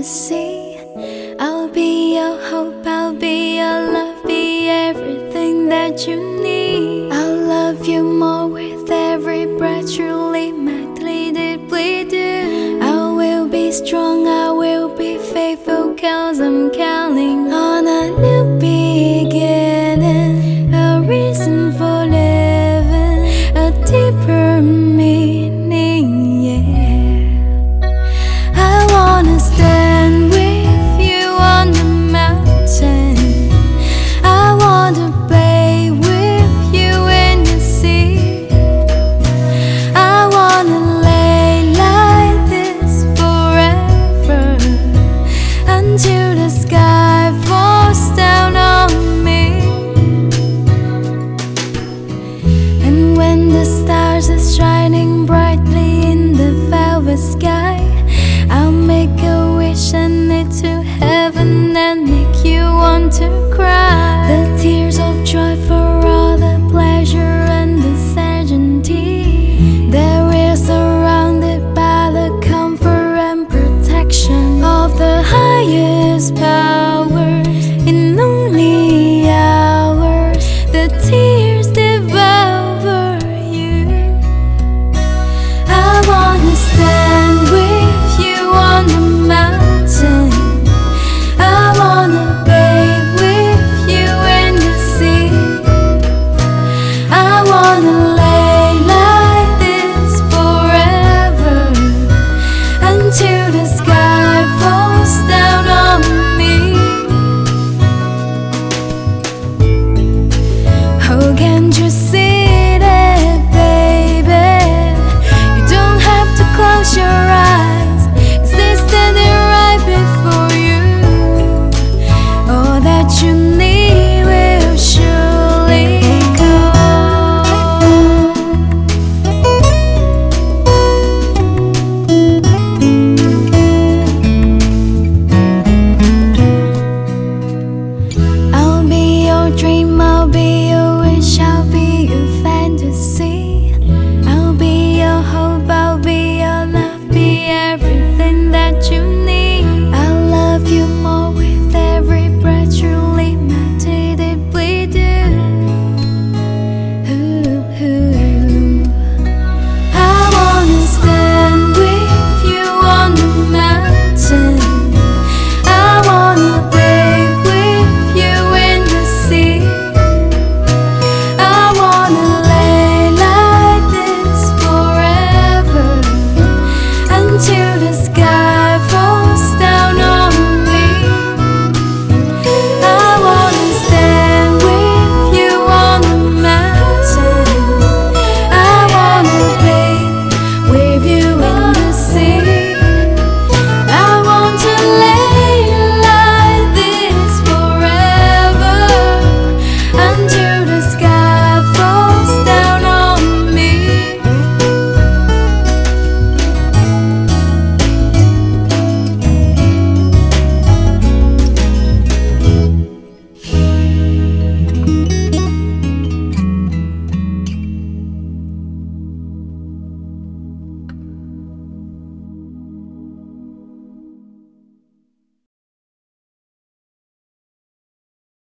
see. I'll be your hope, I'll be your love, be everything that you need. I'll love you more with every breath, truly, madly, deeply do. I will be strong, I will be faithful, 'cause I'm counting on a new beginning, a reason for living, a deeper meaning, yeah. I wanna stand with you on the mountain, I wanna play with you in the sea, I wanna lay like this forever, until the sky falls down on me. And when the stars are shining brightly in the velvet sky, I'll make a wish and it to heaven and make you want to cry.